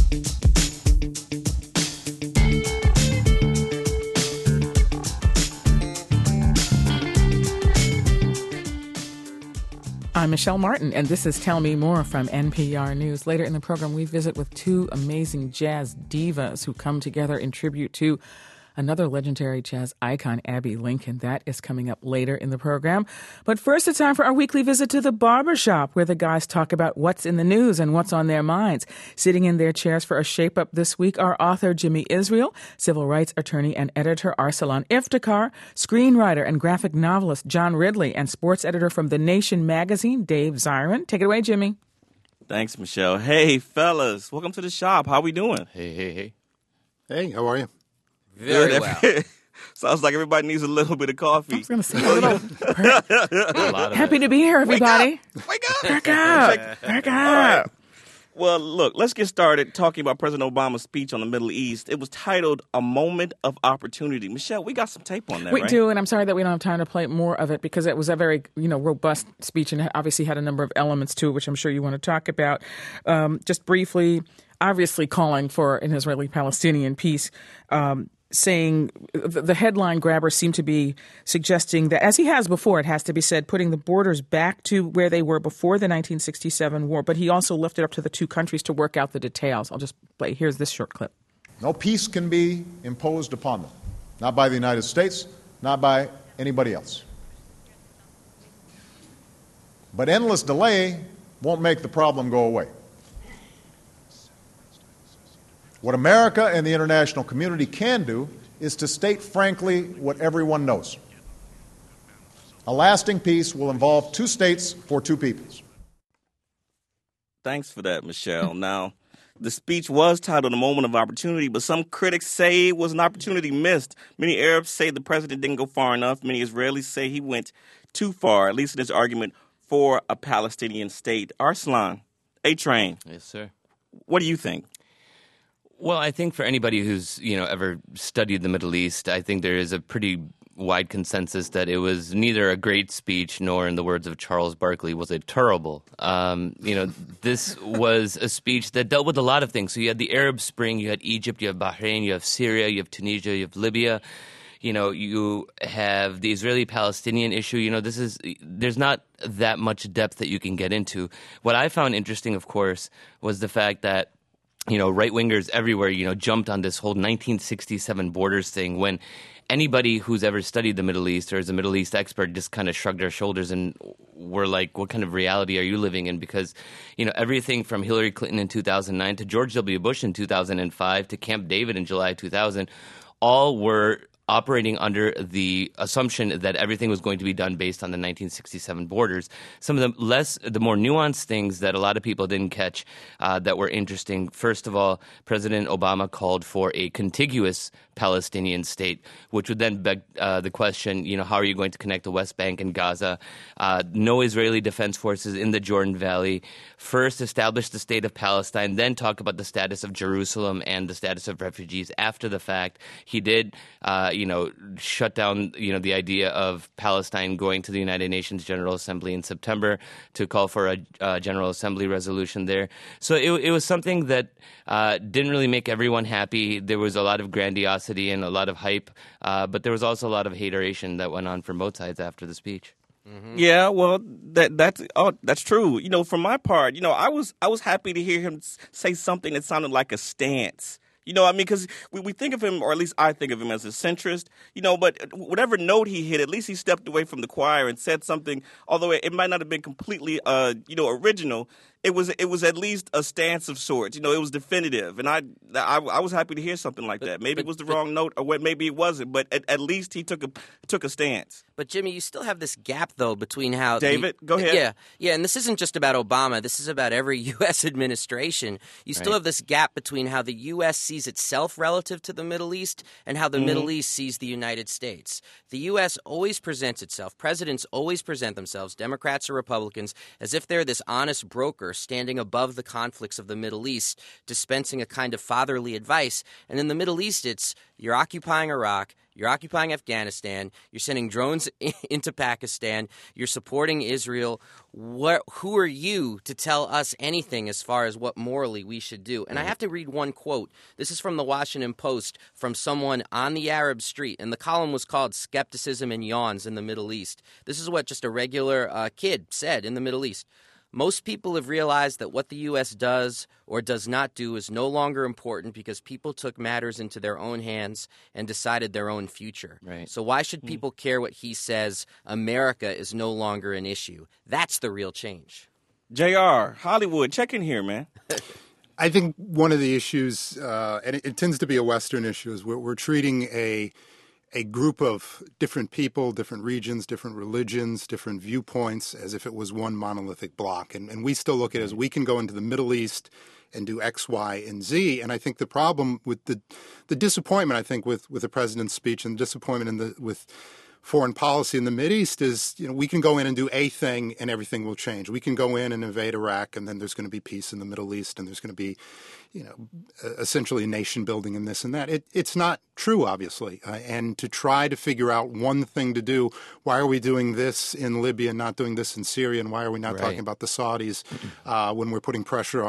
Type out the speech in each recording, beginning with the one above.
I'm Michelle Martin, and this is Tell Me More from NPR News. Later in the program, we visit with two amazing jazz divas who come together in tribute to another legendary jazz icon, Abbey Lincoln. That is coming up later in the program. But first, it's time for our weekly visit to the barbershop, where the guys talk about what's in the news and what's on their minds. Sitting in their chairs for a shape-up this week are author Jimmy Israel, civil rights attorney and editor Arsalan Iftikhar, screenwriter and graphic novelist John Ridley, and sports editor from The Nation magazine, Dave Zirin. Take it away, Jimmy. Thanks, Michelle. Hey, fellas. Welcome to the shop. How we doing? Hey. Hey, how are you? Very well. Sounds like everybody needs a little bit of coffee. I was going to say a little. Happy to be here, everybody. Wake up. Wake up. Wake up. Well, look, let's get started talking about President Obama's speech on the Middle East. It was titled A Moment of Opportunity. Michelle, we got some tape on that, We right? do, and I'm sorry that we don't have time to play more of it because it was a very, robust speech and obviously had a number of elements to it, which I'm sure you want to talk about. Just briefly, obviously calling for an Israeli-Palestinian peace, saying the headline grabbers seem to be suggesting that, as he has before, it has to be said, putting the borders back to where they were before the 1967 war. But he also left it up to the two countries to work out the details. I'll just play. Here's this short clip. No peace can be imposed upon them, not by the United States, not by anybody else. But endless delay won't make the problem go away. What America and the international community can do is to state frankly what everyone knows. A lasting peace will involve two states for two peoples. Thanks for that, Michelle. Now, the speech was titled A Moment of Opportunity, but some critics say it was an opportunity missed. Many Arabs say the president didn't go far enough. Many Israelis say he went too far, at least in his argument for a Palestinian state. Arsalan, A-Train. Yes, sir. What do you think? Well, I think for anybody who's, ever studied the Middle East, I think there is a pretty wide consensus that it was neither a great speech nor, in the words of Charles Barkley, was it terrible. This was a speech that dealt with a lot of things. So you had the Arab Spring, you had Egypt, you have Bahrain, you have Syria, you have Tunisia, you have Libya. You have the Israeli-Palestinian issue. There's not that much depth that you can get into. What I found interesting, of course, was the fact that right-wingers everywhere, jumped on this whole 1967 borders thing when anybody who's ever studied the Middle East or is a Middle East expert just kind of shrugged their shoulders and were like, what kind of reality are you living in? Because, everything from Hillary Clinton in 2009 to George W. Bush in 2005 to Camp David in July 2000, all were operating under the assumption that everything was going to be done based on the 1967 borders. Some of the more nuanced things that a lot of people didn't catch that were interesting. First of all, President Obama called for a contiguous Palestinian state, which would then beg the question, how are you going to connect the West Bank and Gaza? No Israeli defense forces in the Jordan Valley. First, establish the state of Palestine, then talk about the status of Jerusalem and the status of refugees after the fact. He did shut down, the idea of Palestine going to the United Nations General Assembly in September to call for a General Assembly resolution there. So it was something that didn't really make everyone happy. There was a lot of grandiosity and a lot of hype, but there was also a lot of hateration that went on from both sides after the speech. Mm-hmm. Yeah, well, that's true. For my part, I was happy to hear him say something that sounded like a stance. Because we think of him, or at least I think of him as a centrist, but whatever note he hit, at least he stepped away from the choir and said something, although it might not have been completely, original. It was at least a stance of sorts. It was definitive, and I was happy to hear something like that. Maybe it was the wrong note, or maybe it wasn't, but at least he took a stance. But Jimmy, you still have this gap though between how David, go ahead. Yeah, and this isn't just about Obama. This is about every U.S. administration. You still have this gap between how the U.S. sees itself relative to the Middle East and how the Middle East sees the United States. The U.S. always presents itself. Presidents always present themselves, Democrats or Republicans, as if they're this honest broker standing above the conflicts of the Middle East, dispensing a kind of fatherly advice. And in the Middle East, it's you're occupying Iraq, You're occupying Afghanistan. You're sending drones into Pakistan. You're supporting Israel. Who are you to tell us anything as far as what morally we should do? And I have to read one quote. This is from the Washington Post from someone on the Arab street, and the column was called Skepticism and Yawns in the Middle East. This is what just a regular kid said in the Middle East. Most people have realized that what the U.S. does or does not do is no longer important because people took matters into their own hands and decided their own future. Right. So why should people care what he says? America is no longer an issue. That's the real change. JR, Hollywood, check in here, man. I think one of the issues, and it tends to be a Western issue, is we're treating a group of different people, different regions, different religions, different viewpoints as if it was one monolithic block. And we still look at it as we can go into the Middle East and do X, Y, and Z. And I think the problem with the disappointment, I think, with the president's speech and the disappointment with foreign policy in the Mideast is, we can go in and do a thing and everything will change. We can go in and invade Iraq and then there's going to be peace in the Middle East and there's going to be, essentially nation building and this and that. It's not true, obviously. And to try to figure out one thing to do, why are we doing this in Libya and not doing this in Syria, and why are we not talking about the Saudis when we're putting pressure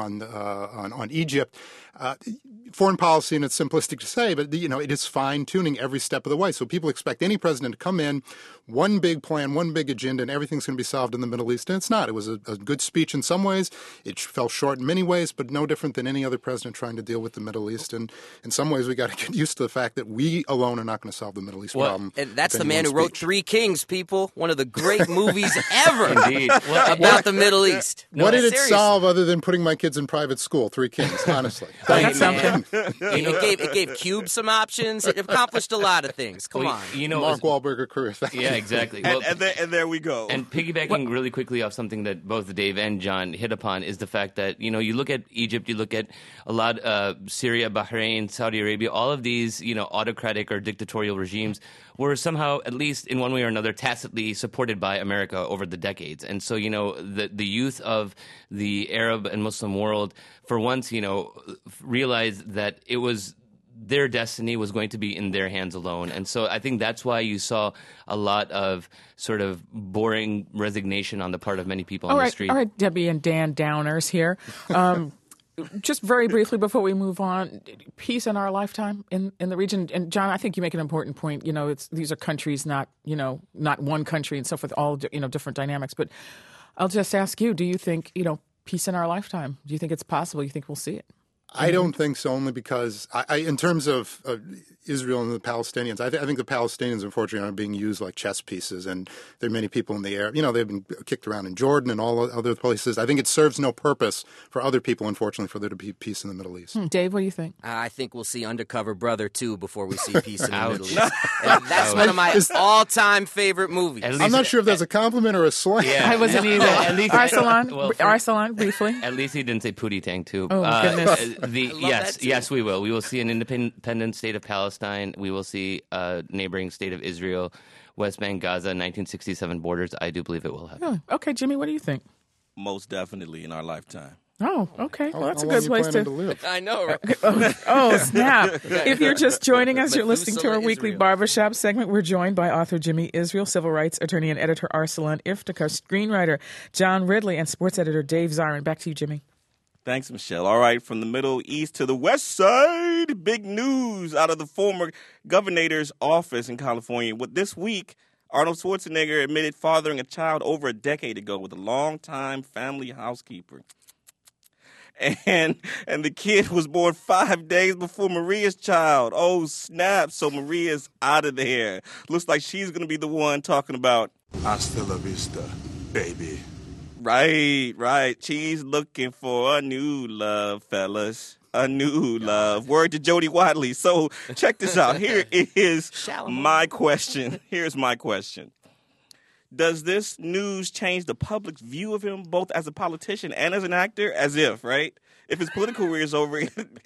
on Egypt? Foreign policy, and it's simplistic to say, but it is fine-tuning every step of the way. So people expect any president to come in, one big plan, one big agenda, and everything's going to be solved in the Middle East. And it's not. It was a good speech in some ways. It fell short in many ways, but no different than any other president trying to deal with the Middle East. And in some ways, we got to get used to the fact that we alone are not going to solve the Middle East problem. And that's the man who wrote Three Kings, people. One of the great movies ever Indeed. about the Middle East. What did it solve other than putting my kids in private school? Three Kings, honestly. That's something. It gave Cube some options. It accomplished a lot of things. Come on. Mark Wahlberg career. Yeah, exactly. And there we go. And piggybacking really quickly off something that both Dave and John hit upon is the fact that, you look at Egypt, you look at a lot Syria, Bahrain, Saudi Arabia, all of these, autocratic or dictatorial regimes were somehow, at least in one way or another, tacitly supported by America over the decades. And so, the youth of the Arab and Muslim world, for once, realized that it was their destiny was going to be in their hands alone. And so I think that's why you saw a lot of sort of boring resignation on the part of many people on the street. All right, Debbie and Dan Downers here. Just very briefly before we move on, peace in our lifetime in the region. And John, I think you make an important point. These are countries, not one country and so forth, all different dynamics. But I'll just ask you, do you think peace in our lifetime? Do you think it's possible? You think we'll see it? I don't think so, only because in terms of Israel and the Palestinians, I think the Palestinians, unfortunately, are being used like chess pieces, and there are many people in the air. They've been kicked around in Jordan and all other places. I think it serves no purpose for other people, unfortunately, for there to be peace in the Middle East. Dave, what do you think? I think we'll see Undercover Brother 2 before we see peace in the Middle East. And that's one of my all-time favorite movies. I'm not sure if that's a compliment or a slang. Yeah. I wasn't either. Arsalan, briefly. At least he didn't say Pootie Tang, too. Oh, goodness. Yes, we will. We will see an independent state of Palestine. We will see a neighboring state of Israel, West Bank, Gaza, 1967 borders. I do believe it will happen. Oh, okay, Jimmy, what do you think? Most definitely in our lifetime. Oh, okay. Well, that's a good place to live. I know, right? Oh, snap. If you're just joining us, you're listening to our weekly Barbershop segment. We're joined by author Jimmy Israel, civil rights attorney and editor Arsalan Iftikhar, screenwriter John Ridley, and sports editor Dave Zirin. Back to you, Jimmy. Thanks, Michelle. All right, from the Middle East to the West Side, big news out of the former governor's office in California. This week, Arnold Schwarzenegger admitted fathering a child over a decade ago with a longtime family housekeeper. And the kid was born 5 days before Maria's child. Oh, snap. So Maria's out of there. Looks like she's going to be the one talking about hasta la vista, baby. Right. She's looking for a new love, fellas. A new love. Word to Jody Watley. So check this out. Here is my question. Here's my question. Does this news change the public's view of him, both as a politician and as an actor? As if, right? If his political career is over,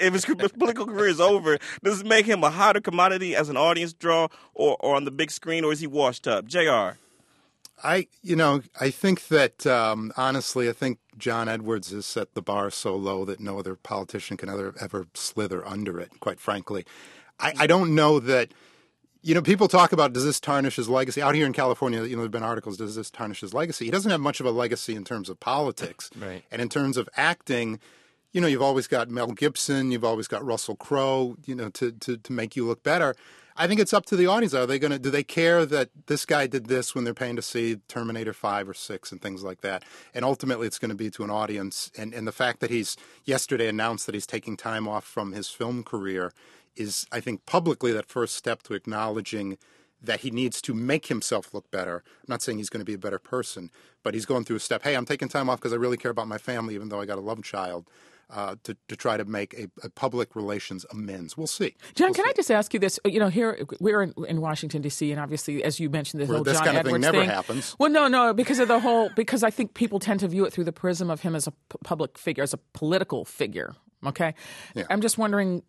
does it make him a hotter commodity as an audience draw or on the big screen, or is he washed up? JR. I think that, honestly, I think John Edwards has set the bar so low that no other politician can ever slither under it, quite frankly. I don't know that You know, people talk about, does this tarnish his legacy? Out here in California, you know, there have been articles, does this tarnish his legacy? He doesn't have much of a legacy in terms of politics. Right. And in terms of acting, you know, you've always got Mel Gibson, you've always got Russell Crowe, you know, to make you look better. I think it's up to the audience. Do they care that this guy did this when they're paying to see Terminator 5 or 6 and things like that? And ultimately, it's going to be to an audience. And the fact that he's yesterday announced that he's taking time off from his film career is, I think, publicly that first step to acknowledging that he needs to make himself look better. I'm not saying he's going to be a better person, but he's going through a step. Hey, I'm taking time off because I really care about my family, even though I got a love child. To try to make a public relations amends. We'll see. John, can I just ask you this? You know, here we're in Washington, D.C., and obviously, as you mentioned, the whole this John kind of Edwards thing never thing happens. Well, no, because I think people tend to view it through the prism of him as a public figure, as a political figure. Okay? Yeah. I'm just wondering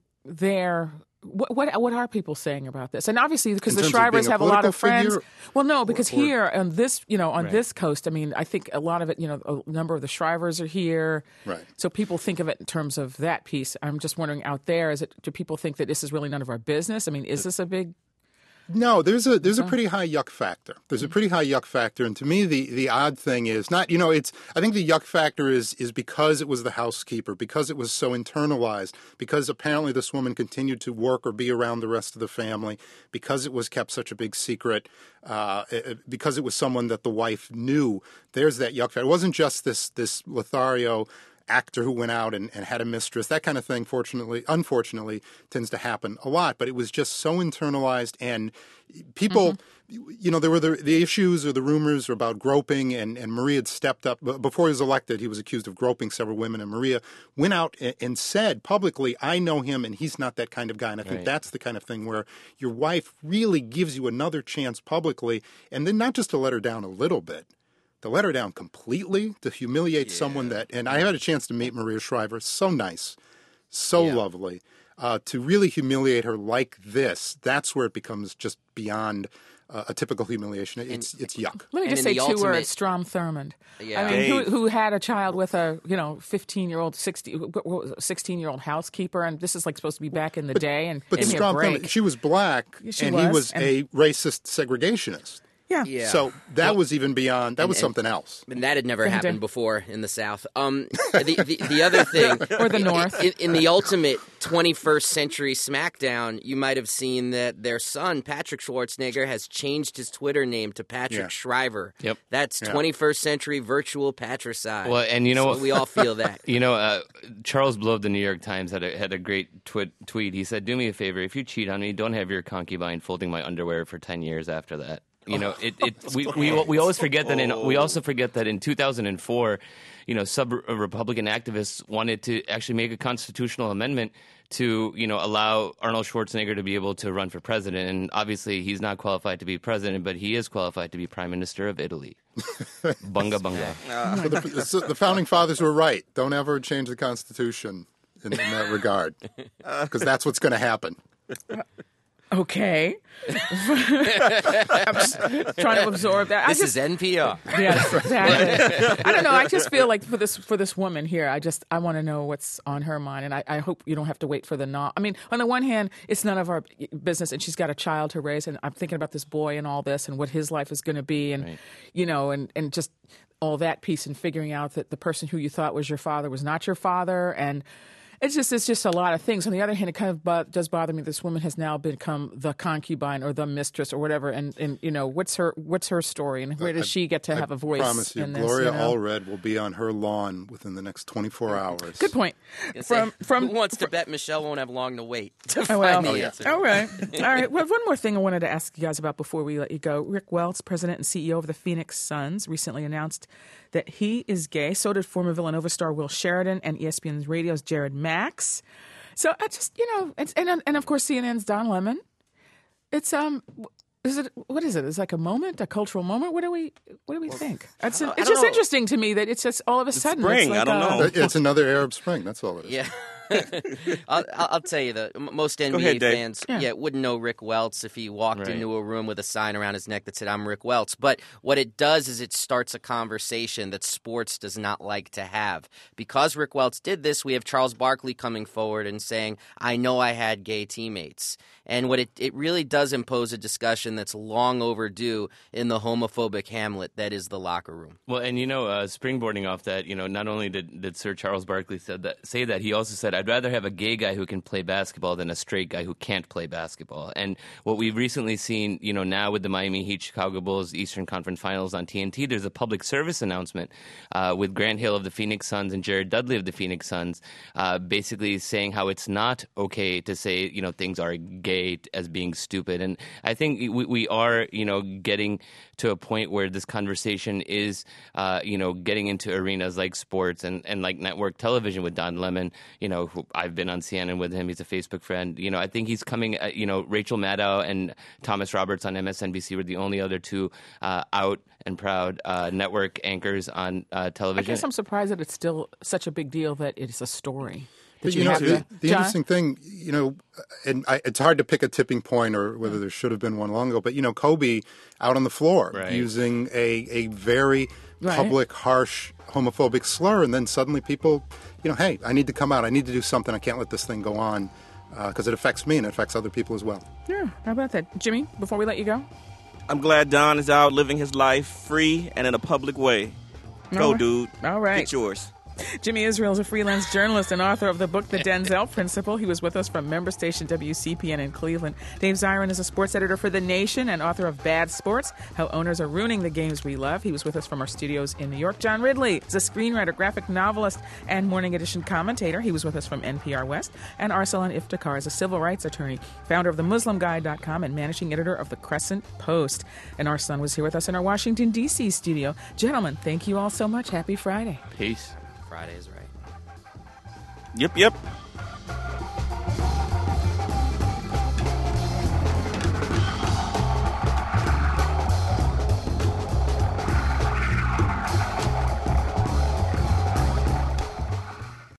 what are people saying about this? And obviously, because the terms of Shrivers being a have a lot of political friends. figure, Well, no, because here on this, on Right. this coast, I mean, I think a lot of it, a number of the Shrivers are here. Right. So people think of it in terms of that piece. I'm just wondering out there, do people think that this is really none of our business? I mean, is this a big? No, there's a pretty high yuck factor. There's a pretty high yuck factor, and to me, the odd thing is not. I think the yuck factor is because it was the housekeeper, because it was so internalized, because apparently this woman continued to work or be around the rest of the family, because it was kept such a big secret, because it was someone that the wife knew. There's that yuck factor. It wasn't just this Lothario actor who went out and had a mistress. That kind of thing, unfortunately, tends to happen a lot. But it was just so internalized, and people, there were the issues or the rumors about groping, and Maria had stepped up. Before he was elected, he was accused of groping several women, and Maria went out and said publicly, I know him, and he's not that kind of guy. And I think that's the kind of thing where your wife really gives you another chance publicly, and then not just to let her down a little bit, to let her down completely, to humiliate someone that, and I had a chance to meet Maria Shriver, so nice, so lovely, to really humiliate her like this, that's where it becomes just beyond a typical humiliation. It's yuck. Let me just say two words: Strom Thurmond. Yeah. I mean, who had a child with a 16-year-old housekeeper, and this is like supposed to be back in the day. And but give me a Strom break. Thurmond, she was black, She and was, he was and- a racist segregationist. Yeah. So that was even beyond. That was something else. And that had never happened before in the South. The other thing, Or the North. in the ultimate 21st century SmackDown, you might have seen that their son Patrick Schwarzenegger has changed his Twitter name to Patrick Shriver. Yep. That's 21st century virtual patricide. Well, and you know what? We all feel that. Charles Blow of the New York Times had a great tweet. He said, "Do me a favor, if you cheat on me, don't have your concubine folding my underwear for 10 years after that." We always forget that. We also forget that in 2004, sub-Republican activists wanted to actually make a constitutional amendment to allow Arnold Schwarzenegger to be able to run for president. And obviously, he's not qualified to be president, but he is qualified to be prime minister of Italy. Bunga bunga. So the founding fathers were right. Don't ever change the Constitution in that regard, because that's what's going to happen. Okay. I'm just trying to absorb that. This is NPR. Yes, exactly. I don't know. I just feel like for this woman here, I want to know what's on her mind, and I hope you don't have to wait for the I mean, on the one hand, it's none of our business, and she's got a child to raise, and I'm thinking about this boy and all this, and what his life is going to be, and and just all that piece, and figuring out that the person who you thought was your father was not your father, and. It's just a lot of things. On the other hand, it kind of does bother me. This woman has now become the concubine or the mistress or whatever. And what's her story, and where does she get to have a voice? I promise you, in this, Gloria Allred will be on her lawn within the next 24 hours. Good point. Who wants to bet Michelle won't have long to wait to Oh, well. find the answer? All right. Well, one more thing I wanted to ask you guys about before we let you go. Rick Welts, president and CEO of the Phoenix Suns, recently announced that he is gay. So did former Villanova star Will Sheridan and ESPN Radio's Jared Max. So I just, and of course CNN's Don Lemon. It's what is it? It's like a moment, a cultural moment. What do we think? It's just interesting to me that it's just all of a sudden. Spring, it's like I don't know. It's another Arab Spring. That's all it is. Yeah. I'll tell you, most NBA ahead, Dave. fans wouldn't know Rick Welts if he walked into a room with a sign around his neck that said, "I'm Rick Welts." But what it does is it starts a conversation that sports does not like to have. Because Rick Welts did this, we have Charles Barkley coming forward and saying, "I know I had gay teammates." And what it really does impose a discussion that's long overdue in the homophobic hamlet that is the locker room. Well, and springboarding off that, not only did Sir Charles Barkley say that, he also said, "I'd rather have a gay guy who can play basketball than a straight guy who can't play basketball." And what we've recently seen, now with the Miami Heat Chicago Bulls Eastern Conference Finals on TNT, there's a public service announcement with Grant Hill of the Phoenix Suns and Jared Dudley of the Phoenix Suns, basically saying how it's not okay to say things are gay as being stupid. And I think we are getting to a point where this conversation is getting into arenas like sports and like network television with Don Lemon, who I've been on CNN with him. He's a Facebook friend. I think he's coming, Rachel Maddow and Thomas Roberts on MSNBC were the only other two out and proud network anchors on television. I guess I'm surprised that it's still such a big deal that it's a story. But the interesting thing, and it's hard to pick a tipping point or whether there should have been one long ago, but, Kobe out on the floor using a very public, harsh, homophobic slur, and then suddenly people, hey, I need to come out. I need to do something. I can't let this thing go on because it affects me and it affects other people as well. Yeah, how about that? Jimmy, before we let you go? I'm glad Don is out living his life free and in a public way. Go, dude. All right. Get yours. Jimmy Israel is a freelance journalist and author of the book The Denzel Principle. He was with us from member station WCPN in Cleveland. Dave Zirin is a sports editor for The Nation and author of Bad Sports, How Owners Are Ruining the Games We Love. He was with us from our studios in New York. John Ridley is a screenwriter, graphic novelist, and Morning Edition commentator. He was with us from NPR West. And Arsalan Iftikhar is a civil rights attorney, founder of TheMuslimGuide.com and managing editor of The Crescent Post. And Arsalan was here with us in our Washington, D.C. studio. Gentlemen, thank you all so much. Happy Friday. Peace. Friday is right. Yep.